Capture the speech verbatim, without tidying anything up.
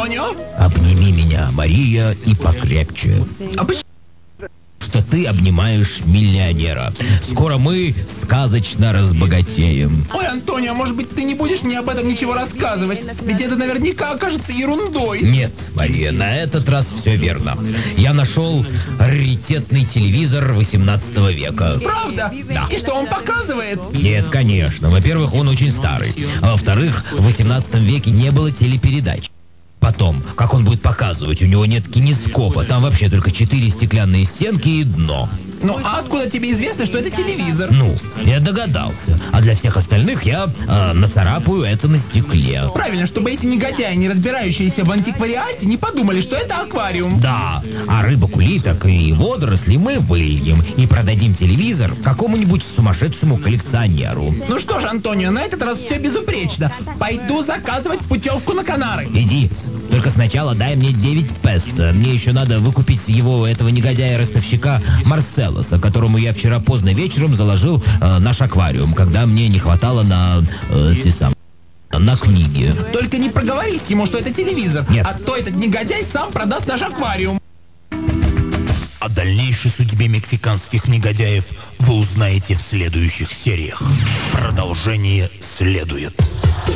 Антонио? Обними меня, Мария, и покрепче. А почему? Что ты обнимаешь миллионера. Скоро мы сказочно разбогатеем. Ой, Антонио, может быть, ты не будешь мне об этом ничего рассказывать? Ведь это наверняка окажется ерундой. Нет, Мария, на этот раз все верно. Я нашел раритетный телевизор восемнадцатого века. Правда? Да. И что он показывает? Нет, конечно. Во-первых, он очень старый. А во-вторых, в восемнадцатом веке не было телепередач. Потом, как он будет показывать, у него нет кинескопа. Там вообще только четыре стеклянные стенки и дно. Ну, а откуда тебе известно, что это телевизор? Ну, я догадался. А для всех остальных я э, нацарапаю это на стекле. Правильно, чтобы эти негодяи, не разбирающиеся в антиквариате, не подумали, что это аквариум. Да, а рыбок, улиток и водоросли мы выльем и продадим телевизор какому-нибудь сумасшедшему коллекционеру. Ну что ж, Антонио, на этот раз все безупречно. Пойду заказывать путевку на Канары. Иди. Только сначала дай мне девять песо. Мне еще надо выкупить его, этого негодяя-ростовщика Марселоса, которому я вчера поздно вечером заложил э, наш аквариум, когда мне не хватало на э, те самые, на книги. Только не проговорись ему, что это телевизор. Нет. А то этот негодяй сам продаст наш аквариум. О дальнейшей судьбе мексиканских негодяев вы узнаете в следующих сериях. Продолжение следует.